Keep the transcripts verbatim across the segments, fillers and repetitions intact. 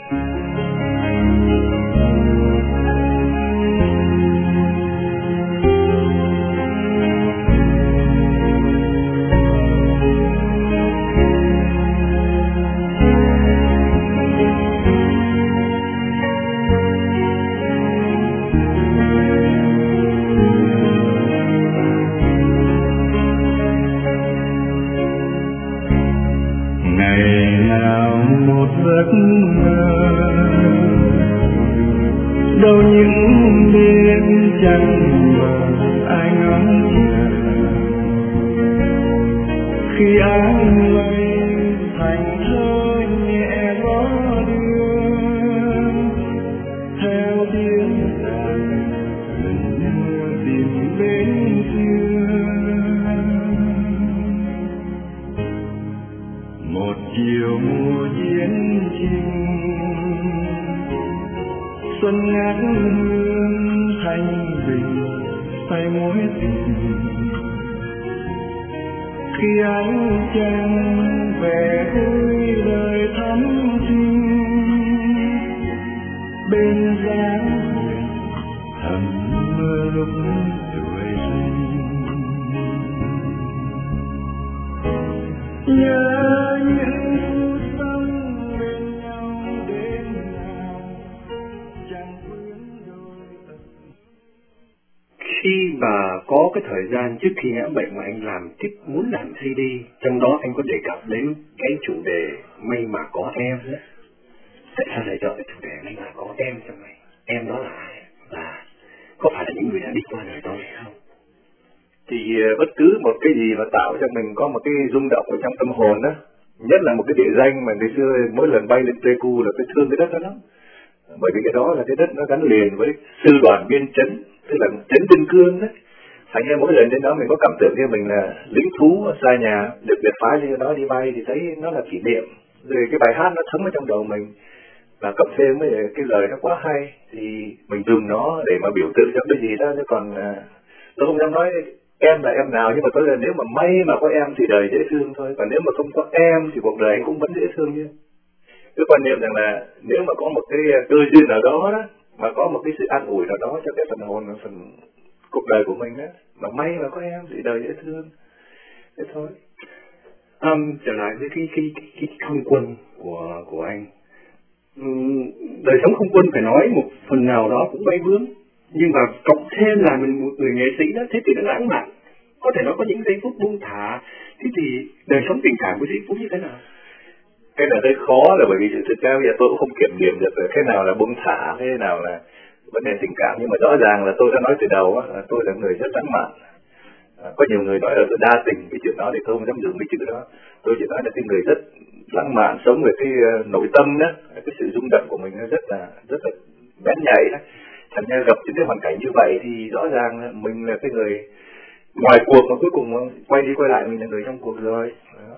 đâu những đêm trăng mờ ai ngóng chờ khi áng mây thành thơ nhẹ gió đưa theo tiếng đàn lần mưa tìm bên xưa một chiều mùa diễn chinh xuân ngát hương thanh bình say mối tình khi ánh trăng về vui đời thắm trinh bên dáng thầm mưa lúc tuổi xuân nhớ những phút sống bên nhau đến nào chẳng quên đôi. Khi mà có cái thời gian trước khi ngã bệnh mà anh làm tiếp muốn làm xê đê, trong đó anh có đề cập đến cái chủ đề may mà có em đó. Tại sao lại chọn cái chủ đề may mà có em trong này? Em đó là ai? Là có phải là những người đã đi qua đời tôi hay không? Thì bất cứ một cái gì mà tạo cho mình có một cái rung động ở trong tâm hồn đó, nhất là một cái địa danh mà ngày xưa mỗi lần bay lên Pleiku là tôi thương cái đất đó lắm. Bởi vì cái đó là cái đất nó gắn liền với sư đoàn biên chấn, tức là chấn Biên Cương đấy. Thành ra mỗi lần đến đó mình có cảm tưởng như mình là lính thú ở xa nhà, được biệt phái lên đó đi bay thì thấy nó là kỷ niệm. Rồi cái bài hát nó thấm ở trong đầu mình và cộng thêm với cái lời nó quá hay thì mình dùng nó để mà biểu tượng cho cái gì đó. Chứ còn tôi không dám nói em là em nào, nhưng mà tôi là nếu mà may mà có em thì đời dễ thương thôi, còn nếu mà không có em thì cuộc đời anh cũng vẫn dễ thương chứ. Cái quan niệm rằng là nếu mà có một cái cơ duyên nào đó đó, mà có một cái sự an ủi nào đó cho cái phần hồn, phần cuộc đời của mình đó, mà may mà có em thì đời dễ thương, thế thôi. Um, trở lại với cái cái cái, cái không quân của của anh, um, đời sống không quân phải nói một phần nào đó cũng bay bướm, nhưng mà cộng thêm là mình một người nghệ sĩ đó, thế thì nó lãng mạn, có thể nó có những giây phút buông thả. Thế thì đời sống tình cảm của sĩ Phú như thế nào? Cái này hơi khó là bởi vì sự thực ra bây giờ tôi cũng không kiểm điểm được cái nào là buông thả, cái nào là vấn đề tình cảm, nhưng mà rõ ràng là tôi đã nói từ đầu á, là tôi là người rất lãng mạn. À, có nhiều người nói là tôi đa tình, cái chuyện đó thì tôi không dám dùng cái chữ đó. Tôi chỉ nói là cái người rất lãng mạn, sống về cái uh, nội tâm đó, cái sự rung động của mình nó rất là rất là bén nhạy đó. Thành ra gặp những cái hoàn cảnh như vậy thì rõ ràng là mình là cái người ngoài cuộc mà cuối cùng quay đi quay lại mình là người trong cuộc rồi. Đó.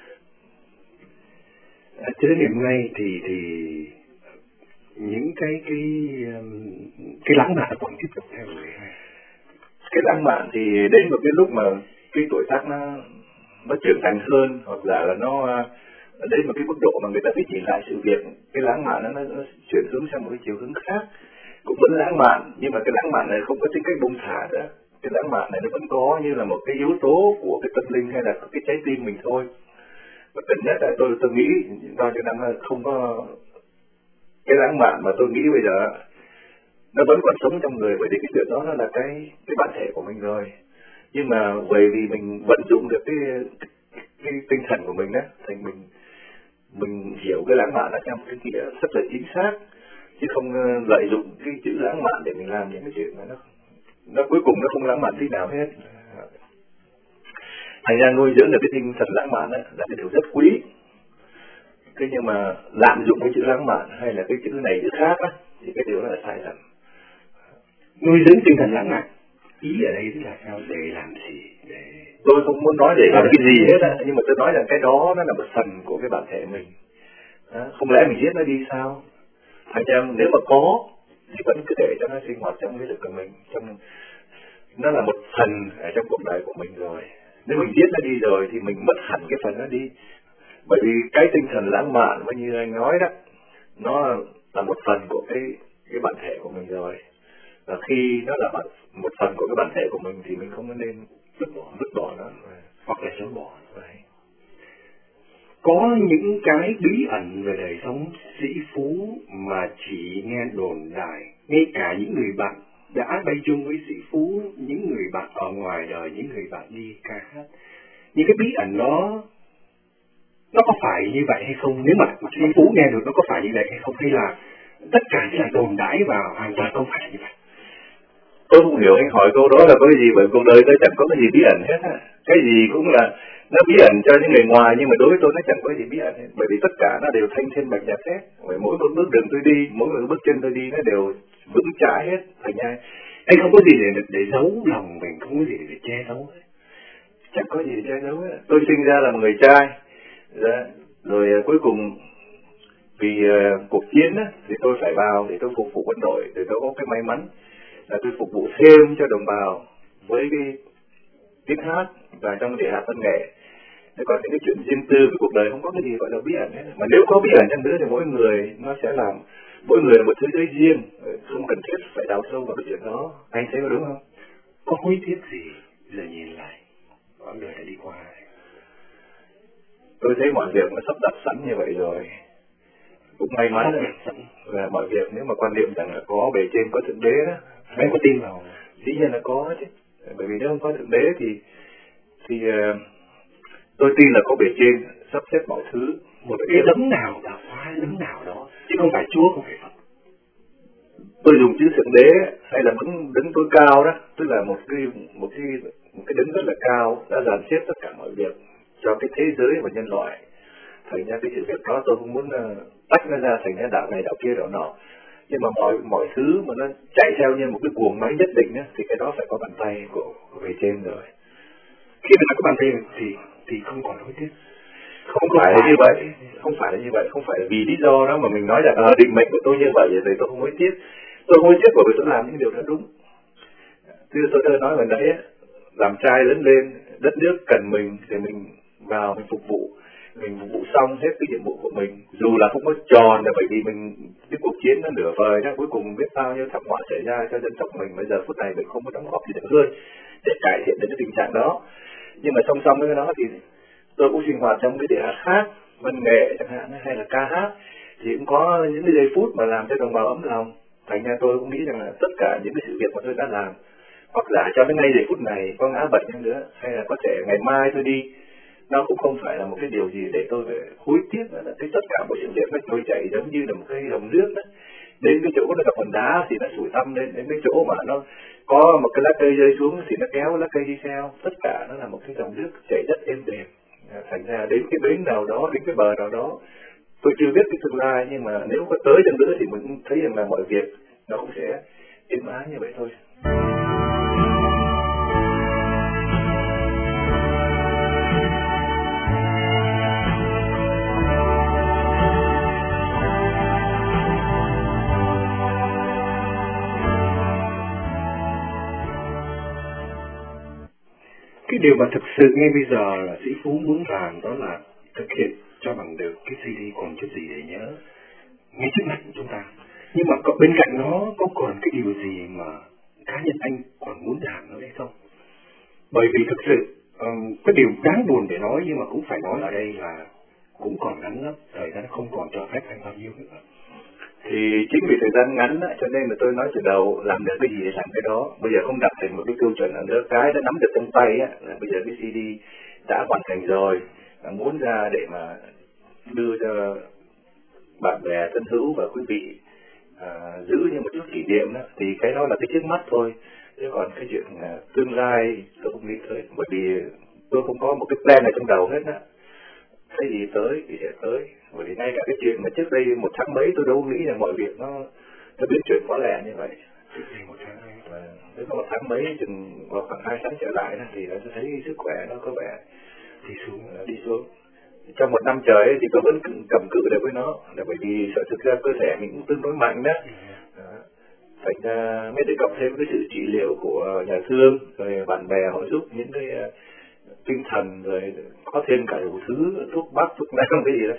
À, cho đến ngày hôm nay thì thì những cái cái cái lãng mạn còn tiếp tục theo người. Cái lãng mạn thì đến một cái lúc mà cái tuổi tác nó nó trưởng thành hơn, hoặc là là nó đến một cái mức độ mà người ta biết nhìn lại sự việc, cái lãng mạn nó, nó, nó chuyển hướng sang một cái chiều hướng khác, cũng vẫn lãng mạn, nhưng mà cái lãng mạn này không có tính cách buông thả nữa. Cái lãng mạn này nó vẫn có như là một cái yếu tố của cái tâm linh hay là cái trái tim mình thôi. Và tất nhất là tôi tôi nghĩ bao nhiêu năm không có cái lãng mạn mà tôi nghĩ bây giờ nó vẫn còn sống trong người, bởi vì cái chuyện đó nó là cái cái bản thể của mình rồi. Nhưng mà bởi vì mình vận dụng được cái cái, cái tinh thần của mình đó, thành mình mình hiểu cái lãng mạn là trong cái nghĩa rất là chính xác, chứ không lợi dụng cái chữ lãng mạn để mình làm những cái chuyện mà nó nó cuối cùng nó không lãng mạn tí nào hết. Thành ra nuôi dưỡng được cái tinh thần lãng mạn đó là cái điều rất quý. Thế nhưng mà lạm dụng cái chữ lãng mạn hay là cái chữ này chữ khác á, thì cái điều đó là sai lầm. Nuôi dưỡng tinh thần lãng mạn, ý ở đây là sao? Để làm gì? Để tôi không muốn nói để làm cái gì hết á, nhưng mà tôi nói rằng cái đó nó là một phần của cái bản thể mình. Đó, không lẽ mình giết nó đi sao? Thành ra nếu mà có thì vẫn cứ để cho nó sinh hoạt trong cái lực của mình, trong nó là một phần ở trong cuộc đời của mình rồi. Nếu mình giết nó đi rồi thì mình mất hẳn cái phần đó đi. Bởi vì cái tinh thần lãng mạn mà như anh nói đó, nó là một phần của cái cái bản thể của mình rồi, và khi nó là một phần của cái bản thể của mình thì mình không nên vứt bỏ vứt bỏ nó hoặc là chối bỏ. Vậy có những cái bí ẩn về đời sống sĩ phú mà chỉ nghe đồn đại, ngay cả những người bạn đã bay chung với sĩ phú, những người bạn ở ngoài đời, những người bạn đi ca hát, những cái bí ẩn đó nó có phải như vậy hay không? Nếu mà sĩ phú nghe được nó có phải như vậy hay không, hay là tất cả chỉ là đồn đại và hoàn toàn không phải như vậy? Tôi không hiểu anh hỏi câu đó là có cái gì, bởi cuộc đời tôi chẳng có cái gì bí ẩn hết á. Cái gì cũng là nó bí ẩn cho những người ngoài, nhưng mà đối với tôi nó chẳng có gì bí ẩn hết. Bởi vì tất cả nó đều thanh thiên bạch nhật hết. Bởi mỗi một bước đường tôi đi, mỗi một bước chân tôi đi nó đều vững chãi hết. Thành ra anh không có gì để để giấu lòng mình, không có gì để che giấu hết. Chẳng có gì để che giấu hết. Tôi sinh ra là một người trai, rồi, rồi cuối cùng vì uh, cuộc chiến á, thì tôi phải vào để tôi phục vụ quân đội, để tôi có cái may mắn là tôi phục vụ thêm cho đồng bào với cái tiếng hát và trong địa hạt văn nghệ. Thế còn những cái chuyện riêng tư của cuộc đời không có cái gì gọi là bí ẩn hết. Mà nếu có bí ẩn chăng nữa thì mỗi người nó sẽ làm, mỗi người là một thế giới riêng, không cần thiết phải đào sâu vào cái chuyện đó. Anh thấy có đúng không? Có hối tiếc gì giờ nhìn lại quãng đời đã đi qua? Tôi thấy mọi việc nó sắp đặt sẵn như vậy rồi, cũng may mắn là mọi việc nếu mà quan niệm rằng là có bề trên có thượng đế đó, anh có tin vào? Dĩ nhiên là có chứ, bởi vì nếu không có thượng đế thì thì uh, tôi tin là có bề trên sắp xếp mọi thứ, một cái đấng nào tạo hóa đấng nào đó, chứ không phải Chúa, không phải Phật. Tôi dùng chữ thượng đế hay là đứng đứng tối cao đó, tức là một cái một cái một cái đứng rất là cao đã dàn xếp tất cả mọi việc cho cái thế giới và nhân loại. Thành ra cái sự việc đó tôi không muốn uh, tách nó ra thành ra đạo này đạo kia đạo nọ, nhưng mà mọi mọi thứ mà nó chạy theo như một cái guồng máy nhất định á, thì cái đó phải có bàn tay của, của bề trên rồi. Khi mà có bàn tay thì thì không còn hối tiếc. Không phải là như vậy, không phải là như vậy, không phải là vì lý do đó mà mình nói rằng à, định mệnh của tôi như vậy thì tôi không hối tiếc. Tôi không hối tiếc bởi vì tôi làm những điều đó đúng. Như tôi đã nói lần đấy, làm trai lớn lên, đất nước cần mình thì mình vào mình phục vụ, mình phục vụ xong hết cái nhiệm vụ của mình, dù là không có tròn là bởi vì mình cái cuộc chiến nó nửa vời đó, cuối cùng biết bao nhiêu thảm họa xảy ra cho dân tộc mình, bây giờ phút này mình không có đóng góp gì được hơn để cải thiện đến cái tình trạng đó. Nhưng mà song song với cái đó thì tôi cũng sinh hoạt trong cái địa hạt khác, văn nghệ chẳng hạn hay là ca hát, thì cũng có những cái giây phút mà làm cho đồng bào ấm lòng. Thành ra tôi cũng nghĩ rằng là tất cả những cái sự việc mà tôi đã làm, hoặc giả cho đến ngay giây phút này có ngã bệnh nữa, hay là có thể ngày mai tôi đi, nó cũng không phải là một cái điều gì để tôi phải hối tiếc. Là cái tất cả mọi sự việc nó trôi chảy giống như là một cái dòng nước đó. Đến cái chỗ nó gặp hòn đá thì nó sủi tăm lên, đến cái chỗ mà nó có một cái lá cây rơi xuống thì nó kéo lá cây đi theo. Tất cả nó là một cái dòng nước chảy rất êm đềm. Thành ra đến cái bến nào đó, đến cái bờ nào đó, tôi chưa biết cái tương lai, nhưng mà nếu có tới chăng nữa thì mình cũng thấy rằng là mọi việc nó cũng sẽ êm ái như vậy thôi. Cái điều mà thực sự ngay bây giờ là sĩ Phú muốn làm đó là thực hiện cho bằng được cái xê đê Còn Chút Gì Để Nhớ ngay trước mặt của chúng ta. Nhưng mà có, bên cạnh nó có còn cái điều gì mà cá nhân anh còn muốn làm nữa hay không? Bởi vì thực sự um, cái điều đáng buồn để nói, nhưng mà cũng phải nói ở đây là cũng còn ngắn lắm, thời gian không còn cho phép anh bao nhiêu nữa. Thì chính vì thời gian ngắn đó, cho nên là tôi nói từ đầu làm được cái gì để làm cái đó. Bây giờ không đặt thành một cái tiêu chuẩn nào nữa, cái đã nắm được trong tay á, là bây giờ cái xê đê đã hoàn thành rồi, muốn ra để mà đưa cho bạn bè thân hữu và quý vị à, giữ như một chút kỷ niệm đó, thì cái đó là cái trước mắt thôi. Chứ còn cái chuyện à, tương lai tôi không nghĩ tới, bởi vì tôi không có một cái plan này trong đầu hết á. Cái gì tới thì sẽ tới. Bởi vì ngay cả cái chuyện mà trước đây một tháng mấy tôi đâu nghĩ là mọi việc nó nó biến chuyển quá lẹ như vậy. Một tháng và nếu có một tháng mấy chừng vào khoảng hai tháng trở lại đó, thì nó thấy sức khỏe nó có vẻ đi xuống đi xuống. Trong một năm trời ấy, thì tôi vẫn cầm cự được với nó, là bởi vì sợ thực ra cơ thể mình cũng tương đối mạnh đó. đó. Thành ra mới được cộng thêm cái sự trị liệu của nhà thương, rồi bạn bè họ giúp những cái uh, tinh thần, rồi có thêm cả đủ thứ thuốc bắc thuốc nam cái gì đó,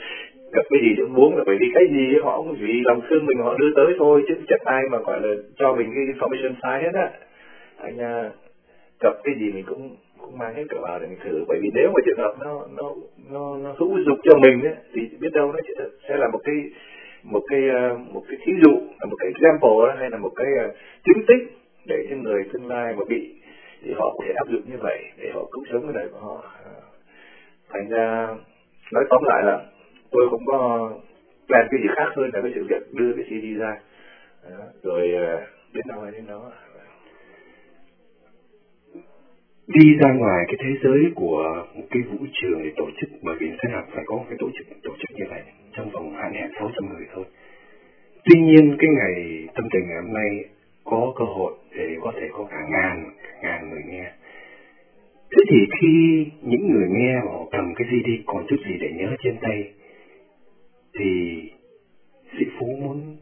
gặp cái gì cũng muốn là bởi vì cái gì họ cũng vì lòng thương mình họ đưa tới thôi, chứ chẳng ai mà gọi là cho mình cái information sai hết á. Anh uh, gặp cái gì mình cũng cũng mang hết cả vào để mình thử, bởi vì nếu mà trường hợp nó nó nó nó hữu dụng cho mình ấy, thì biết đâu nó sẽ là một cái một cái uh, một cái thí dụ, là một cái example hay là một cái uh, chứng tích để cho người tương lai mà bị thì họ có thể áp dụng như vậy để họ cứu sống cái đời của họ. Thành ra nói tóm lại là tôi không có làm cái gì khác hơn là cái sự việc đưa cái xê đê ra, đó, rồi đến đâu hay đến đó. Đi ra ngoài cái thế giới của một cái vũ trường để tổ chức, bởi vì thế nào phải có cái tổ chức tổ chức như vậy trong vòng hạn hẹp sáu trăm người thôi. Tuy nhiên cái ngày tâm tình ngày hôm nay có cơ hội để có thể có cả ngàn ngàn người nghe. Thế thì khi những người nghe họ cầm cái xê đê còn chút gì để nhớ trên tay thì sĩ Phú muốn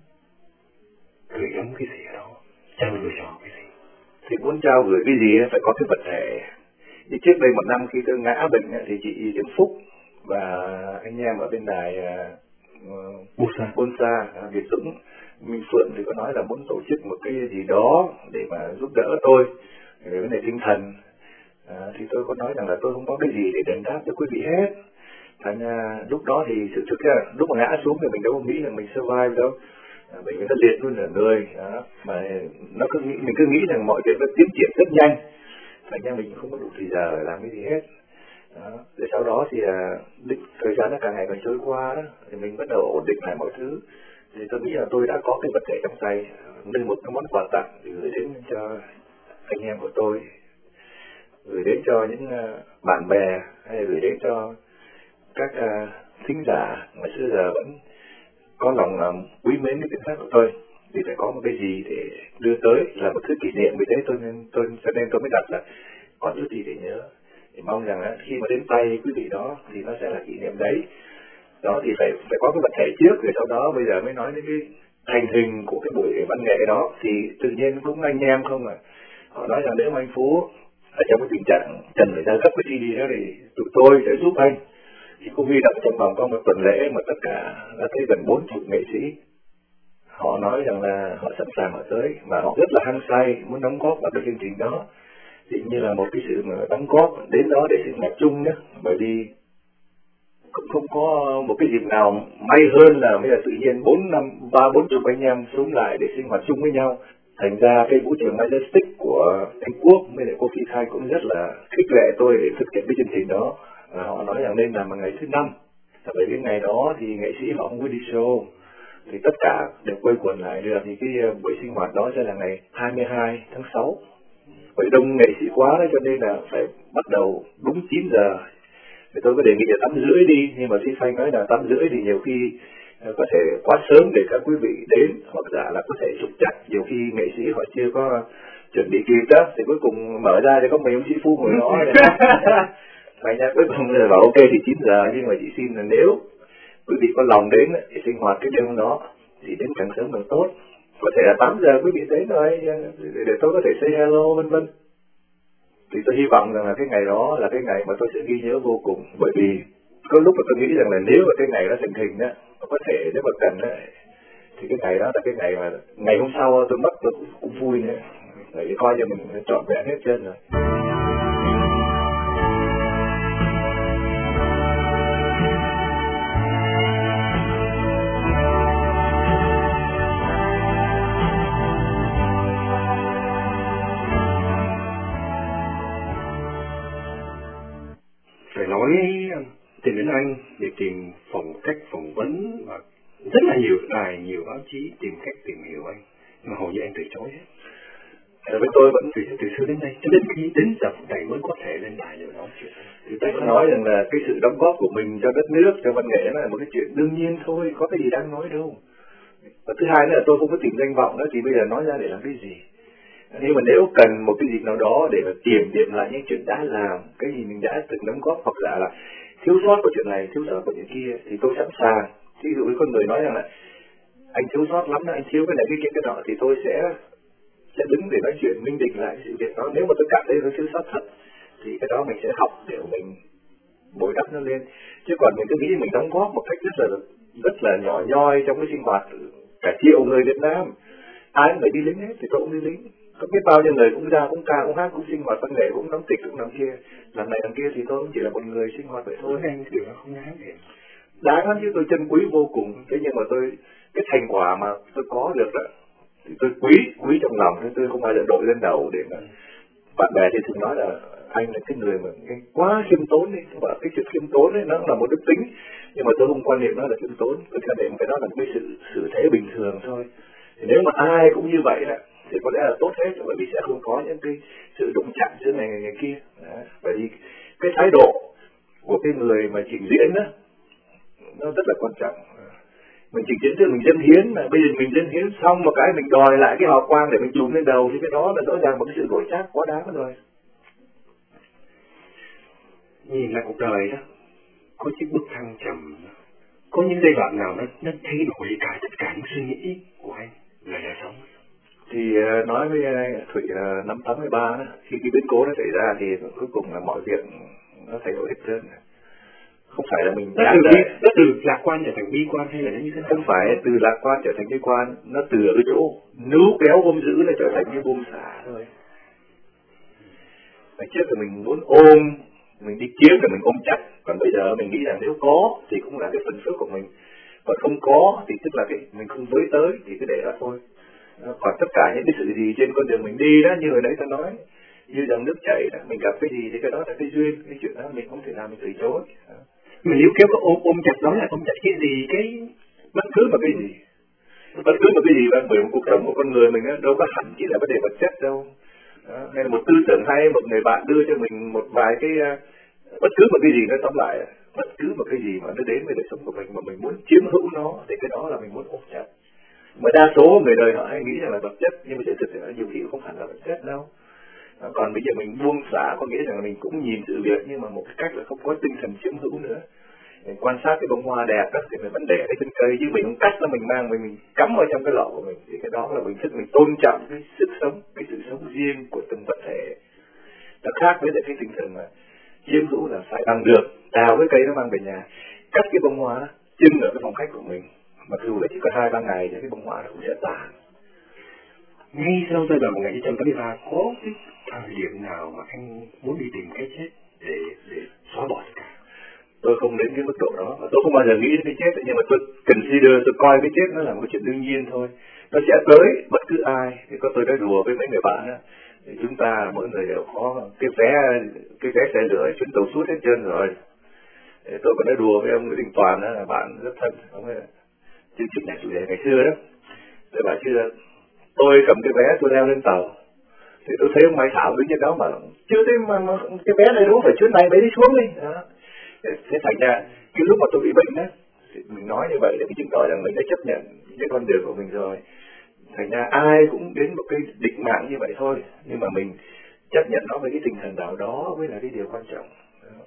gửi gắm cái gì đó, trao gửi cho cái gì? Thì muốn trao gửi cái gì phải có cái vật thể. Như trước đây một năm khi tôi ngã bệnh thì chị Diễm Phúc và anh em ở bên đài Bonsa, Bonsa Việt Dũng, Minh Phượng thì có nói là muốn tổ chức một cái gì đó để mà giúp đỡ tôi về vấn đề tinh thần. À, thì tôi có nói rằng là tôi không có cái gì để đền đáp cho quý vị hết. Thành à, lúc đó thì sự thực ra lúc mà ngã xuống thì mình đâu có nghĩ rằng mình survive đâu, à, bởi vì nó liệt luôn ở người, à, mà nó cứ nghĩ, mình cứ nghĩ rằng mọi chuyện nó tiến triển rất nhanh, thành ra mình không có đủ thời giờ để làm cái gì hết. Đó. Rồi sau đó thì à, định, thời gian nó càng ngày càng trôi qua đó, thì mình bắt đầu ổn định lại mọi thứ. Thì tôi nghĩ là tôi đã có cái vật thể trong tay, nên một cái món quà tặng gửi đến cho anh em của tôi, gửi đến cho những uh, bạn bè, hay là gửi đến cho các uh, thính giả mà xưa giờ vẫn có lòng uh, quý mến cái tiếng hát của tôi. Thì phải có một cái gì để đưa tới, là một thứ kỷ niệm. Vì thế tôi nên tôi cho nên tôi mới đặt là có chút gì để nhớ. Thì mong rằng uh, khi mà đến tay quý vị đó thì nó sẽ là kỷ niệm đấy. Đó thì phải phải có cái vật thể trước, rồi sau đó bây giờ mới nói đến cái thành hình của cái buổi văn nghệ đó. Thì tự nhiên cũng anh em không à, họ nói rằng nếu mà anh Phú ở trong cái tình trạng cần phải ra gấp cái xê đê đó thì tụi tôi sẽ giúp anh. Thì cũng huy động trong vòng có một tuần lễ mà tất cả đã thấy gần bốn chục nghệ sĩ. Họ nói rằng là họ sẵn sàng ở tới và họ rất là hăng say muốn đóng góp vào cái chương trình đó. Thì như là một cái sự mà đóng góp đến đó để sinh hoạt chung nhé. Bởi vì cũng không có một cái dịp nào may hơn là bây giờ tự nhiên bốn năm ba bốn chục anh em xuống lại để sinh hoạt chung với nhau. Thành ra cái vũ trường Majestic của Anh Quốc với lại cô Phi Khai cũng rất là khích lệ tôi để thực hiện cái chương trình đó. Và họ nói rằng nên làm vào ngày thứ năm. Bởi vì ngày đó thì nghệ sĩ họ không có đi show, thì tất cả đều quây quần lại được. Thì cái buổi sinh hoạt đó sẽ là ngày hai mươi hai tháng sáu. Bởi đông nghệ sĩ quá đó cho nên là phải bắt đầu đúng chín giờ. Thì tôi có đề nghị là tám rưỡi đi, nhưng mà Phi Phanh nói là tám rưỡi thì nhiều khi có thể quá sớm để các quý vị đến, hoặc giả là có thể trục trặc, nhiều khi nghệ sĩ họ chưa có chuẩn bị kịp đó, thì cuối cùng mở ra thì có mấy ông sĩ Phu ngồi đó. Thành ra cuối cùng là bảo ok thì chín giờ, nhưng mà chị xin là nếu quý vị có lòng đến thì sinh hoạt cái đêm đó thì đến càng sớm càng tốt. Có thể là tám giờ quý vị đến rồi để tôi có thể say hello vân vân. Thì tôi hy vọng rằng là cái ngày đó là cái ngày mà tôi sẽ ghi nhớ vô cùng, bởi vì có lúc mà tôi nghĩ rằng là nếu mà cái ngày đó thành hình đó, có thể nếu mà cần đó, thì cái ngày đó là cái ngày mà ngày hôm sau tôi mất tôi cũng, cũng vui nữa, để coi cho mình trọn vẹn hết trơn rồi. Phải nói tìm đến anh để tìm phòng cách phỏng vấn và rất là nhiều đài, nhiều báo chí tìm cách tìm hiểu anh, mà hầu như anh từ chối hết. À, với tôi vẫn từ, từ xưa đến nay, cho đến khi đến giờ này mới có thể lên đài để nói chuyện. Thì tôi có nói rằng là cái sự đóng góp của mình cho đất nước, cho văn nghệ nó là một cái chuyện đương nhiên thôi, có cái gì đáng nói đâu. Và thứ hai nữa là tôi không có tìm danh vọng nữa, thì bây giờ nói ra để làm cái gì? Nhưng mà nếu cần một cái dịp nào đó để mà kiểm điểm lại những chuyện đã làm, cái gì mình đã từng đóng góp, hoặc là là thiếu sót của chuyện này, thiếu sót của chuyện kia, thì tôi sẵn sàng. Ví dụ như con người nói rằng là anh thiếu sót lắm đó, anh thiếu cái này cái kia cái nọ, thì tôi sẽ sẽ đứng để nói chuyện minh định lại sự việc đó. Nếu mà tôi cảm thấy tôi thiếu sót thật thì cái đó mình sẽ học để mình bồi đắp nó lên. Chứ còn mình cứ nghĩ mình đóng góp một cách rất là rất là nhỏ nhoi trong cái sinh hoạt cả triệu người Việt Nam, ai cũng phải đi lính hết thì tôi cũng đi lính, có biết bao nhiêu người cũng ra cũng ca cũng hát cũng sinh hoạt văn nghệ cũng đóng kịch cũng làm kia làm này làm kia, thì tôi cũng chỉ là một người sinh hoạt vậy thôi. Anh thì nó không đáng gì. Đáng lắm chứ, tôi trân quý vô cùng. Thế nhưng mà tôi cái thành quả mà tôi có được đó thì tôi quý quý trong lòng, nên tôi không bao giờ đội lên đầu để mà bạn bè thì thường nói là anh là cái người mà cái quá khiêm tốn đi, và cái sự khiêm tốn ấy nó là một đức tính, nhưng mà tôi không quan niệm nó là khiêm tốn, tôi quan niệm cái đó là một cái sự sự thế bình thường thôi. Thì nếu mà ai cũng như vậy đó thì có lẽ là tốt hết, bởi vì sẽ không có những cái sự đụng chạm giữa này người kia. Đó. Bởi vì cái thái độ của cái người mà trình diễn đó nó rất là quan trọng. Mình trình diễn trước mình dân hiến, mà bây giờ mình dân hiến xong một cái mình đòi lại cái hào quang để mình trùm lên đầu, thì cái đó là rõ ràng một cái sự đổi trác quá đáng rồi. Nhìn lại cuộc đời đó, có chiếc bức thăng trầm, có những giai đoạn nào nó nó thay đổi cả tất cả những suy nghĩ của anh về đời sống? Thì uh, nói với anh Thủy là uh, năm tám mươi ba đó, khi cái biến cố nó xảy ra thì cuối cùng là mọi việc nó thay đổi hết trơn. Không phải là mình nó từ, bi, nó từ lạc quan trở thành bi quan hay là như thế nào? Không phải từ lạc quan trở thành bi quan, nó từ ở cái chỗ níu kéo ôm giữ là trở thành như buông xả thôi. Ngày trước thì mình muốn ôm, mình đi kiếm thì mình ôm chắc, còn bây giờ mình nghĩ rằng nếu có thì cũng là cái phần phước của mình, còn không có thì tức là cái mình không với tới thì cứ để đó thôi. Còn tất cả những cái sự gì trên con đường mình đi đó, như hồi nãy ta nói, như dòng nước chảy đó, mình gặp cái gì thì cái đó là cái duyên, cái chuyện đó mình không thể nào mình từ chối. Mình nếu kéo có ôm ôm chặt đó là ôm chặt cái gì, cái bất cứ một cái gì, bất cứ một cái gì, bởi một cuộc sống của con người mình đó, đâu có hẳn chỉ là vấn đề vật chất đâu. Đó, hay là một tư tưởng hay một người bạn đưa cho mình một vài cái uh, bất cứ một cái gì nó tóm lại, bất cứ một cái gì mà nó đến với đời sống của mình mà mình muốn chiếm hữu nó thì cái đó là mình muốn ôm chặt. Mà đa số người đời họ hay nghĩ rằng là vật chất, nhưng mà sự thực là nhiều khi không hẳn là vật chất đâu. Đó, còn bây giờ mình buông xả có nghĩa rằng là mình cũng nhìn sự việc nhưng mà một cái cách là không có tinh thần chiếm hữu nữa. Mình quan sát cái bông hoa đẹp đó thì mình vẫn để cái trên cây, chứ mình không cắt nó, mình mang mình, mình cắm vào trong cái lọ của mình, thì cái đó là mình thức mình tôn trọng cái sức sống, cái sự sống riêng của từng vật thể. Nó khác với lại cái tinh thần mà chiếm hữu là phải bằng được, đào cái cây nó mang về nhà, cắt cái bông hoa trưng ở cái phòng khách của mình, mặc dù là chỉ có hai ba ngày thì cái bông hoa nó cũng sẽ tàn. Ngay sau giai đoạn một nghìn chín trăm tám mươi ba có cái thời điểm nào mà anh muốn đi tìm cái chết để để xóa bỏ tất cả? Tôi không đến cái mức độ đó, tôi không bao giờ nghĩ đến cái chết, nhưng mà tôi consider, tôi coi cái chết nó là một chuyện đương nhiên thôi. Nó sẽ tới bất cứ ai. Thì có tôi đã đùa với mấy người bạn đó, thì chúng ta mỗi người đều có cái vé cái vé xe lửa chuyến tàu suốt hết trơn rồi. Thì tôi còn đã đùa với ông Nguyễn Đình Toàn đó, là bạn rất thân, ông ấy chương trình nhà chủ đề ngày xưa đó. Tôi bảo chứ tôi cầm cái vé tôi leo lên tàu, thì tôi thấy ông Mai Thảo đứng trên đó mà chưa thấy mà, mà cái vé này đúng phải chuyến này mới đi xuống đi. Đó. Thế thành ra cái lúc mà tôi bị bệnh á, mình nói như vậy để mình chứng tỏ rằng mình đã chấp nhận cái con đường của mình rồi. Thành ra ai cũng đến một cái định mạng như vậy thôi, nhưng mà mình chấp nhận nó với cái tinh thần nào đó mới là cái điều quan trọng. Đó.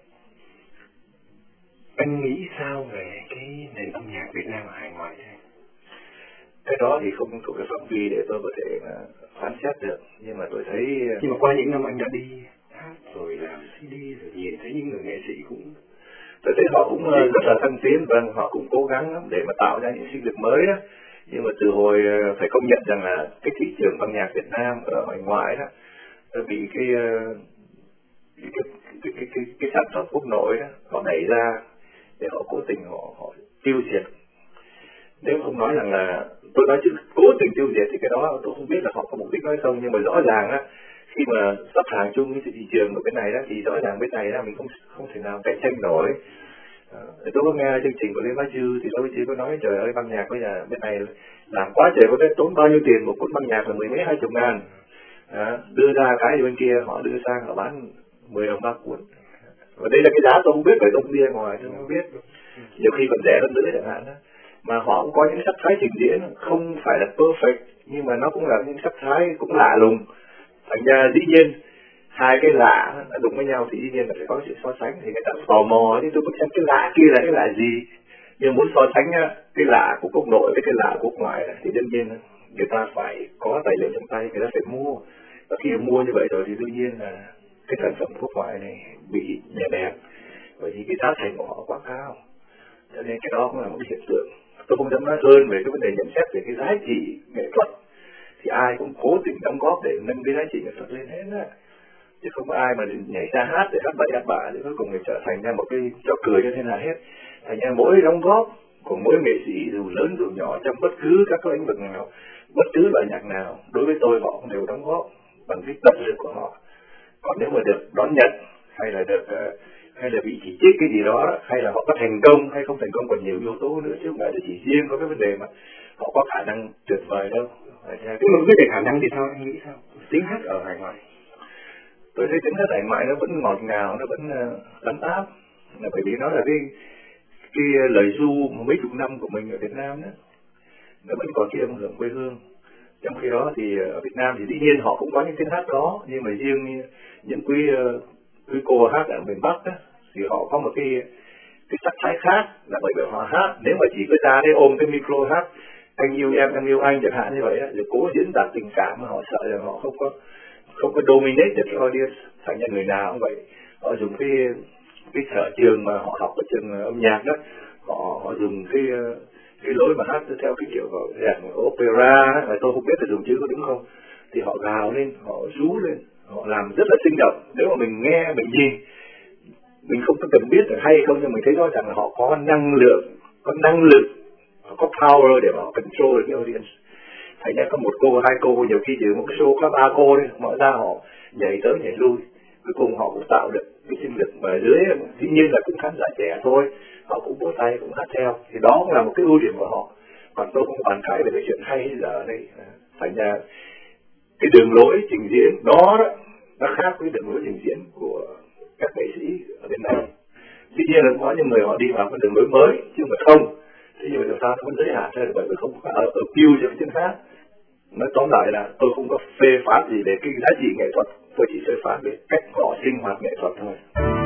Anh nghĩ sao về cái nền âm nhạc Việt Nam ở hải ngoại thế? Cái đó thì không thuộc cái phạm vi để tôi có thể phán xét được, nhưng mà tôi thấy nhưng mà qua những năm anh đã đi hát rồi làm xê đê rồi nhìn thấy những người nghệ sĩ cũng tôi thấy họ cũng rất là thăng tiến, vâng, họ cũng cố gắng lắm để mà tạo ra những sinh lực mới đó. Nhưng mà từ hồi phải công nhận rằng là cái thị trường âm nhạc Việt Nam ở ngoài ngoại đó bị cái cái cái cái, cái, cái, cái sản phẩm quốc nội đó họ đẩy ra để họ cố tình họ, họ tiêu diệt. Nếu không nói rằng là tôi nói chữ cố tình tiêu diệt thì cái đó tôi không biết là họ có mục đích nói không, nhưng mà rõ ràng á, khi mà sắp hàng chung với thị trường của bên này đó thì rõ ràng bên này đó mình không không thể nào cạnh tranh nổi. À, tôi có nghe chương trình của Lê Bá Chư thì Lê Bá Chư có nói trời ơi băng nhạc bây giờ bên này làm quá trời, có thể tốn bao nhiêu tiền một cuốn băng nhạc là mười mấy hai chục ngàn, à, đưa ra cái thì bên kia họ đưa sang họ bán mười đồng ba cuốn, và đây là cái giá tôi không biết, phải tôi không đi ra ngoài tôi không biết, nhiều khi còn rẻ hơn nữa chẳng hạn đó. Mà họ cũng có những sắc thái trình diễn không phải là perfect, nhưng mà nó cũng là những sắc thái cũng lạ lùng. Thành ra dĩ nhiên hai cái lạ đã đụng với nhau thì dĩ nhiên là phải có sự so sánh, thì người ta tò mò chứ tôi muốn xem cái lạ kia là cái lạ gì. Nhưng muốn so sánh cái lạ của quốc nội với cái lạ của quốc ngoài thì đương nhiên người ta phải có tài liệu trong tay, người ta phải mua. Và khi mua như vậy rồi thì đương nhiên là cái sản phẩm quốc ngoại này bị nhẹ bẹp, bởi vì cái giá thành của họ quá cao. Cho nên cái đó cũng là một cái hiện tượng. Tôi không dám nói hơn về cái vấn đề nhận xét về cái giá trị nghệ thuật, thì ai cũng cố tình đóng góp để nâng cái giá trị nghệ thuật lên hết á, chứ không có ai mà nhảy ra hát để hát bậy hát bạ để cuối cùng thì trở thành ra một cái trò cười cho thiên hạ hết. Thành ra mỗi đóng góp của mỗi nghệ sĩ dù lớn dù nhỏ trong bất cứ các lĩnh vực nào, bất cứ loại nhạc nào, đối với tôi họ cũng đều đóng góp bằng cái tận lực của họ. Còn nếu mà được đón nhận hay là được uh, hay là bị chỉ trích cái gì đó, hay là họ có thành công hay không thành công, còn nhiều yếu tố nữa, chứ không phải là chỉ riêng có cái vấn đề mà họ có khả năng tuyệt vời đâu. Nhưng mà vấn đề khả năng thì sao, anh nghĩ sao? Tiếng hát ở hải ngoại, tôi thấy tiếng hát hải ngoại nó vẫn ngọt ngào, nó vẫn uh, ấm áp, là bởi vì nó là cái cái lời ru mấy chục năm của mình ở Việt Nam đó, nó vẫn còn cái âm hưởng quê hương. Trong khi đó thì ở Việt Nam thì dĩ nhiên họ cũng có những tiếng hát đó, nhưng mà riêng những quý quý cô hát ở miền Bắc đó, thì họ có một cái cái sắc thái khác, là bởi vì họ hát nếu mà chỉ có ra để ôm cái micro hát anh yêu em em yêu anh chẳng hạn như vậy, rồi cố diễn đạt tình cảm mà họ sợ rằng họ không có không có dominate được cái audience. Thành ra người nào cũng vậy, họ dùng cái cái sở trường mà họ học ở trường âm nhạc đó, họ họ dùng cái cái lối mà hát theo cái kiểu dạng opera, mà tôi không biết là dùng chữ có đúng không, thì họ gào lên, họ rú lên, họ làm rất là sinh động. Nếu mà mình nghe mình nhìn, mình không có cần biết là hay không, nhưng mình thấy rõ ràng là họ có năng lượng, có năng lực, họ có power để mà họ control được cái audience. Thành ra có một cô hai cô, nhiều khi chỉ một cái show có ba cô đấy, mọi ra họ nhảy tới nhảy lui, cuối cùng họ cũng tạo được cái sinh lực. Mà dưới dĩ nhiên là cũng khán giả trẻ thôi, họ cũng vỗ tay cũng hát theo, thì đó cũng là một cái ưu điểm của họ. Còn tôi không bàn cãi về cái chuyện hay giờ ở đây. Thành ra cái đường lối trình diễn đó, đó nó khác với đường lối trình diễn của các nghệ sĩ ở bên này. Tuy nhiên là có những người họ đi vào cái đường lối mới, chứ mà không. Thế nhưng mà làm sao nó vẫn giới hạn thôi, bởi vì không có ở ở view cho cái tiếng hát. Nói tóm lại là tôi không có phê phán gì về cái giá trị nghệ thuật, tôi chỉ phê phán về cách họ sinh hoạt nghệ thuật thôi.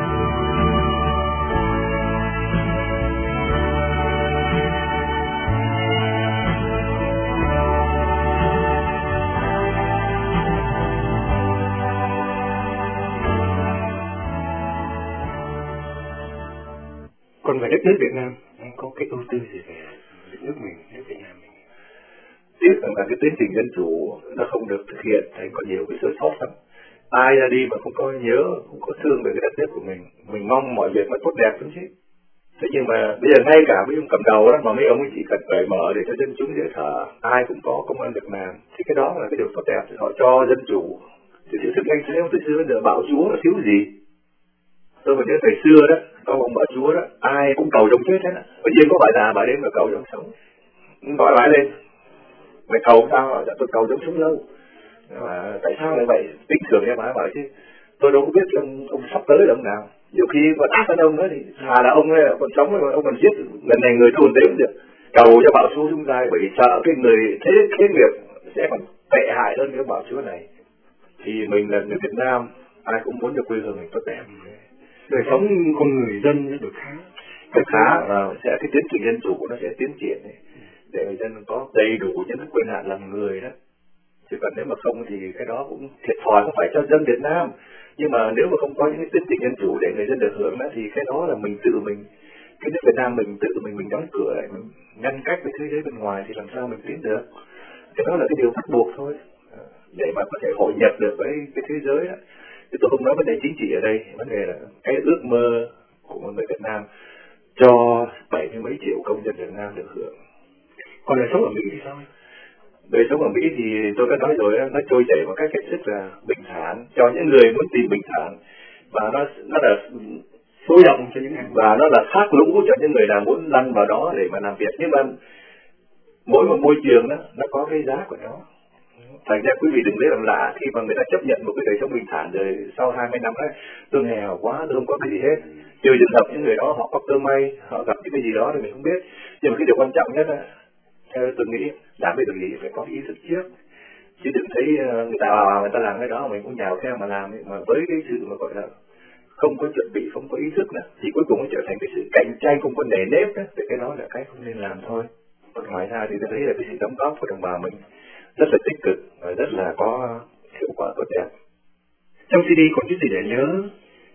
Còn về đất nước Việt Nam, anh có cái ưu tư gì về đất nước mình, nước Việt Nam mình? Tiếc rằng là cái tiến trình dân chủ nó không được thực hiện, thấy có nhiều cái sơ sót lắm. Ai ra đi mà không có nhớ, không có thương về cái đất nước của mình, mình mong mọi việc nó tốt đẹp lắm chứ. Thế nhưng mà bây giờ ngay cả mấy ông cầm đầu đó, mà mấy ông ấy chỉ cần cởi mở để cho dân chúng dễ thở, ai cũng có công ăn việc làm, thì cái đó là cái điều tốt đẹp. Thì họ cho dân chủ. Thì sự thực anh thấy ông từ xưa đến giờ bạo chúa nó thiếu gì? Tôi mà nhớ thời xưa đó, có ông bạo chúa đó, ai cũng cầu giống chết hết á. Bây giờ có bà già bà đến mà cầu giống sống, gọi lại lên, mày cầu sao? Tôi cầu giống sống lâu. Mà tại sao lại vậy? Tính thường em bà bảo chứ tôi đâu có biết ông, ông sắp tới là ông nào. Nhiều khi còn ác hơn ông nữa thì thà là ông còn sống mà ông còn giết lần này người tôi còn đếm được. Cầu cho bạo chúa chúng ta, bởi vì sợ cái người thế thế nghiệp sẽ còn tệ hại hơn cái bạo chúa này. Thì mình là người Việt Nam, ai cũng muốn được quê hương mình tốt đẹp, đời sống con người dân được khá được khá, và sẽ cái tiến trình dân chủ nó sẽ tiến triển này, để người dân có đầy đủ những cái quyền hạn làm người đó. Chứ còn nếu mà không thì cái đó cũng thiệt thòi không phải cho dân Việt Nam, nhưng mà nếu mà không có những cái tiến trình dân chủ để người dân được hưởng đó, thì cái đó là mình tự mình, cái nước Việt Nam mình tự mình mình đóng cửa lại, mình ngăn cách với thế giới bên ngoài thì làm sao mình tiến được. Cái đó là cái điều bắt buộc thôi, để mà có thể hội nhập được với cái thế giới đó. Chứ tôi không nói vấn đề chính trị ở đây, vấn đề là cái ước mơ của một người Việt Nam cho bảy mươi mấy triệu công dân Việt Nam được hưởng. Còn đời sống ở Mỹ thì sao? Đời sống ở Mỹ thì tôi đã nói rồi, nó trôi chảy một cách hết sức là bình thản cho những người muốn tìm bình thản, và nó nó là sôi động cho những người, và nó là thác lũ cho những người nào muốn lăn vào đó để mà làm việc. Nhưng mà mỗi một môi trường đó nó có cái giá của nó. Thành ra quý vị đừng lấy làm lạ khi mà người ta chấp nhận một cái đời sống bình thản rồi sau hai mươi năm ấy, tôi nghèo quá, tôi không có cái gì hết. Trừ trường hợp những người đó họ có cơ may, họ gặp những cái gì đó thì mình không biết. Nhưng mà cái điều quan trọng nhất là theo tôi nghĩ, làm việc gì phải có ý thức trước, chứ đừng thấy người ta vào người ta làm cái đó mình cũng nhào theo mà làm. Mà với cái sự mà gọi là không có chuẩn bị, không có ý thức nữa, thì cuối cùng nó trở thành cái sự cạnh tranh không có nề nếp đó. Thì cái đó là cái không nên làm thôi. Còn ngoài ra thì tôi thấy là cái sự đóng góp của đồng bào mình rất là tích cực và rất là có hiệu quả tốt đẹp. Trong xê đê còn cái gì để nhớ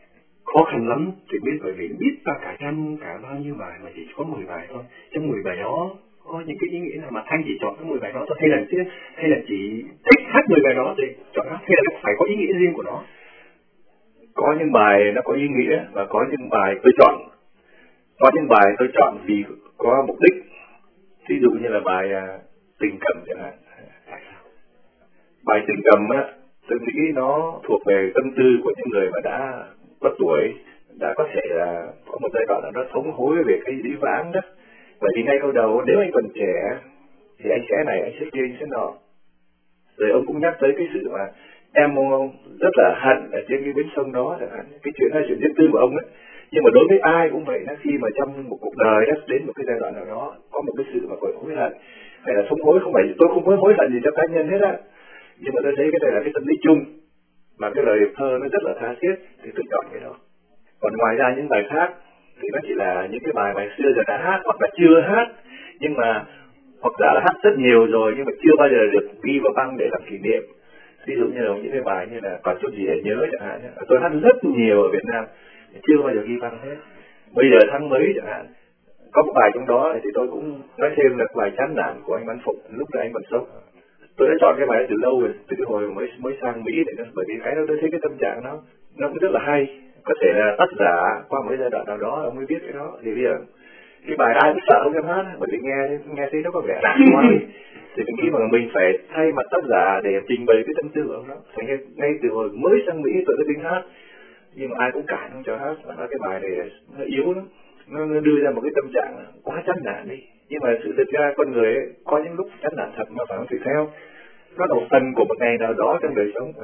khó khăn lắm thì biết, bởi vì biết ra cả trăm cả bao nhiêu bài mà chỉ có mười bài thôi. Trong mười bài đó có những cái ý nghĩa nào mà Thanh chỉ chọn cái mười bài đó thôi, hay là hay là chỉ thích hát mười bài đó thì chọn hát, hay là phải có ý nghĩa riêng của nó? Có những bài nó có ý nghĩa và có những bài tôi chọn, có những bài tôi chọn vì có mục đích. Ví dụ như là bài uh, Tình Cầm chẳng hạn. Bài Tình Cầm á, tôi nghĩ nó thuộc về tâm tư của những người mà đã có tuổi, đã có thể là có một giai đoạn nào đó thống hối về cái dĩ vãng đó. Bởi vì ngay câu đầu, nếu anh còn trẻ thì anh sẽ này, anh sẽ kia, anh sẽ nọ. Rồi ông cũng nhắc tới cái sự mà em ông rất là hận ở trên cái bến sông đó chẳng hạn. Cái chuyện là chuyện riêng tư của ông ấy. Nhưng mà đối với ai cũng vậy, khi mà trong một cuộc đời đó, đến một cái giai đoạn nào đó có một cái sự mà phải hối hận hay là thống hối, không phải tôi không có hối hận gì cho cá nhân hết á, nhưng mà tôi thấy cái này là cái tâm lý chung mà cái lời thơ nó rất là tha thiết thì tôi chọn cái đó. Còn ngoài ra những bài khác thì nó chỉ là những cái bài bài xưa giờ đã hát hoặc là chưa hát, nhưng mà hoặc giả là hát rất nhiều rồi nhưng mà chưa bao giờ được ghi vào băng để làm kỷ niệm. Ví dụ như là những cái bài như là Còn Chút Gì Để Nhớ chẳng hạn, tôi hát rất nhiều ở Việt Nam chưa bao giờ ghi băng hết. Bây giờ tháng mấy chẳng hạn, có một bài trong đó thì tôi cũng nói thêm là bài Chán Nản của anh Văn Phụng lúc đó anh còn sống. Tôi đã chọn cái bài từ lâu rồi, từ cái hồi mới mới sang Mỹ để nó, bởi vì cái đó tôi thấy cái tâm trạng nó nó cũng rất là hay. Có thể là tác giả qua một giai đoạn nào đó ông mới biết cái đó, thì bây giờ cái bài ai cũng sợ không dám hát, bởi vì nghe nghe thấy nó có vẻ nản quá. Thì mình nghĩ mà mình phải thay mặt tác giả để trình bày cái tâm tư của ông đó. Thành ngay, ngay từ hồi mới sang Mỹ tôi đã tính hát, nhưng mà ai cũng cản không cho hát, và nói cái bài này nó yếu lắm, nó, nó đưa ra một cái tâm trạng quá chán nản đi. Nhưng mà sự thật ra con người ấy, có những lúc chán nản thật mà phải không tùy theo, nó là một phần của một ngày nào đó trong đời sống.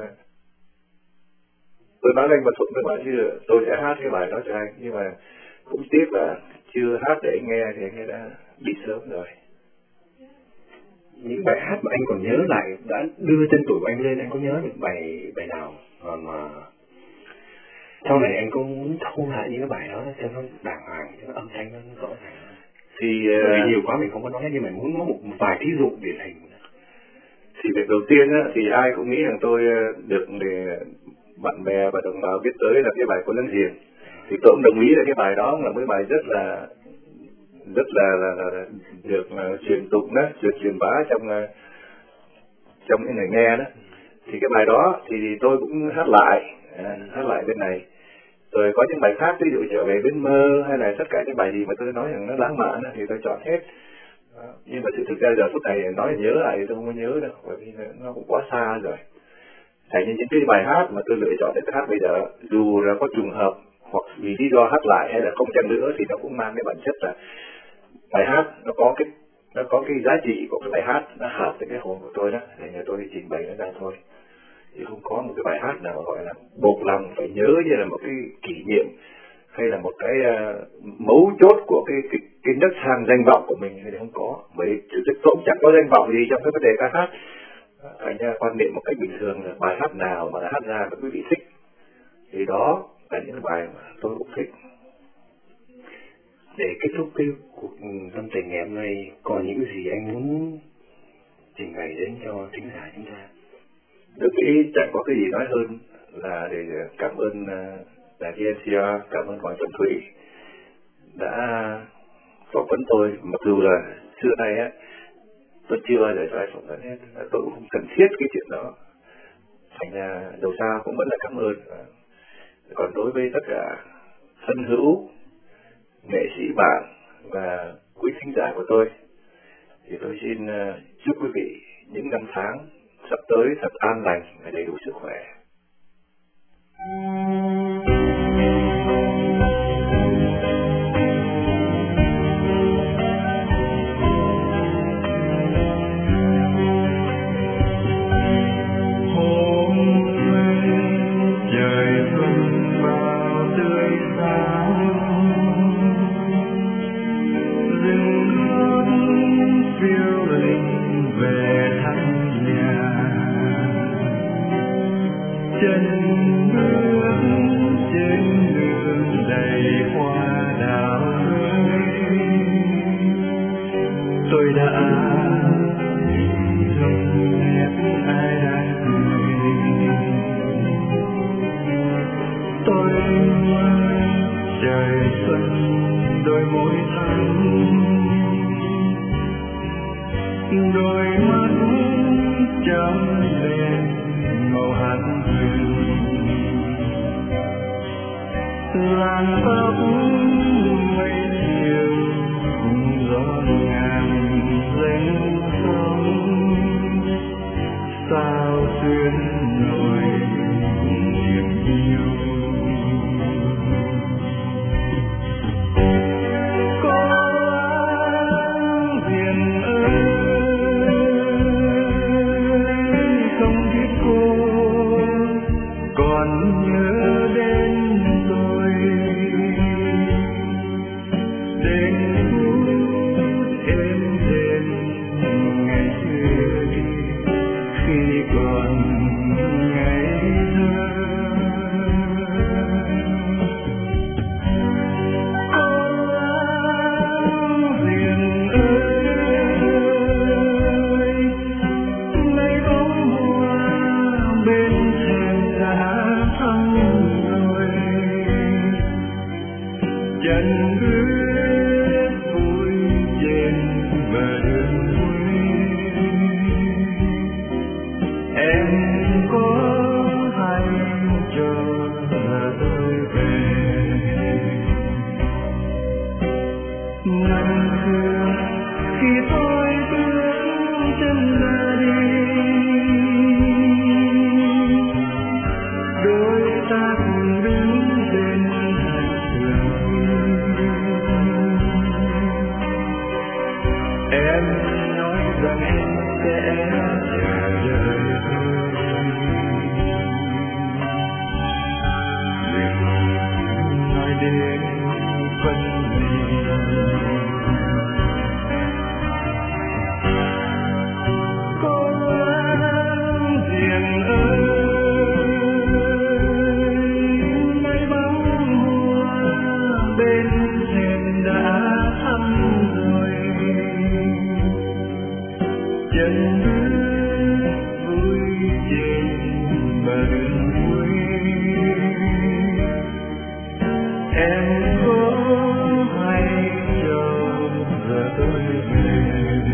Tôi nói với anh Văn Thuận với bạn chứ tôi sẽ hát cái bài đó cho anh, nhưng mà cũng tiếc là chưa hát để anh nghe thì anh ấy đã bị sớm rồi. Những bài hát mà anh còn nhớ lại đã đưa tên tuổi của anh lên, anh có nhớ được bài bài nào mà, mà sau này anh có muốn thu lại những cái bài đó cho nó đàng hoàng, cho nó âm thanh nó rõ ràng? Thì uh, nhiều quá mình không có nói, nhưng mà muốn có một vài ví dụ điển hình. Thì việc đầu tiên á, thì ai cũng nghĩ rằng tôi được để bạn bè và đồng bào biết tới là cái bài Cô Lân Hiền. Thì tôi cũng đồng ý là cái bài đó là một bài rất là rất là, là, là, là được uh, truyền tụng đó, được truyền bá trong uh, trong những người nghe đó. Thì cái bài đó thì tôi cũng hát lại, à, hát lại bên này. Rồi có những bài khác, ví dụ Trở Về Bên Mơ hay là tất cả những bài gì mà tôi nói rằng nó lãng mạn thì tôi chọn hết. À, nhưng mà sự thực ra giờ phút này nói nhớ lại thì tôi không có nhớ đâu, bởi vì nó cũng quá xa rồi. Thành như những cái bài hát mà tôi lựa chọn để tôi hát bây giờ, dù là có trùng hợp hoặc vì lý do hát lại hay là không chăng nữa, thì nó cũng mang cái bản chất là bài hát nó có cái nó có cái giá trị của cái bài hát, nó hợp với cái hồn của tôi đó, để nhà tôi trình bày nó ra thôi. Thì không có một cái bài hát nào gọi là buộc lòng phải nhớ như là một cái kỷ niệm hay là một cái uh, mấu chốt của cái cái cái nấc thang danh vọng của mình thì không có. Bởi thực cũng chẳng có danh vọng gì trong cái vấn đề ca hát. Thành ra quan niệm một cách bình thường là bài hát nào mà hát ra mà quý vị thích thì đó là những bài mà tôi cũng thích. Để kết thúc cái cuộc tâm tình ngày hôm nay, còn những gì anh muốn trình bày đến cho thính giả chúng ta? Tôi nghĩ chẳng có cái gì nói hơn là để cảm ơn đài vê en xê rờ, cảm ơn Hoàng Trọng Thủy đã phỏng vấn tôi. Mặc dù là xưa nay á tôi chưa bao giờ cho ai phỏng vấn hết, tôi cũng không cần thiết cái chuyện đó. Thành ra đầu sao cũng vẫn là cảm ơn. Còn đối với tất cả thân hữu, nghệ sĩ bạn và quý thính giả của tôi thì tôi xin chúc quý vị những năm tháng sắp tới thật an lành và đầy đủ sức khỏe. Hôm nay trời xuân vào tươi sáng, rừng hương phiêu linh về thăm nhà. Chân bước chấm lên màu hạt huyền, làn tóc mây chiều cùng gió ngàn danh sóng, sao xuyên nổi niềm yêu. Chân bước vui trên bờ đường quê, em có hay cho là tôi về. Năm xưa khi tôi bước chân ra đi, đôi ta cùng đứng bên em nói rằng em sẽ chờ đợi tôi, đừng nói đến vấn đề. Cô láng giềng ơi, mây bóng hoa bên thềm đã thăm rồi. Chân bước vui trên bờ đường quê, em có hay cho giờ tôi về.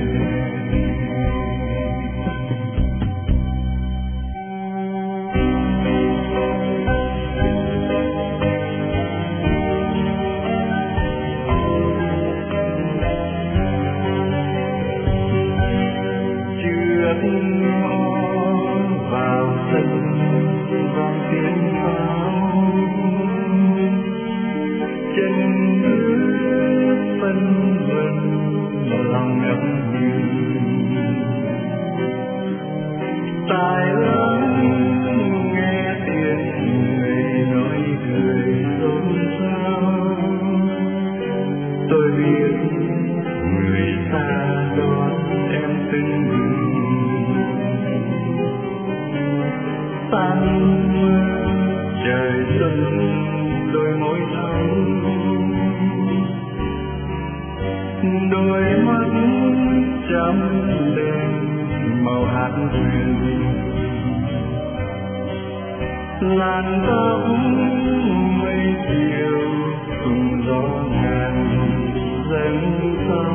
Vào sân vang tiếng pháo, chân bước phân vân lòng ngập ngừng, tai lắng nghe tiếng người nói cười xôn xao. Tôi biết người xa đón em từng tan mưa trời xuân đôi môi thắm, đôi mắt chấm lên màu hạt huyền, làn tóc mây chiều cùng gió ngàn dâng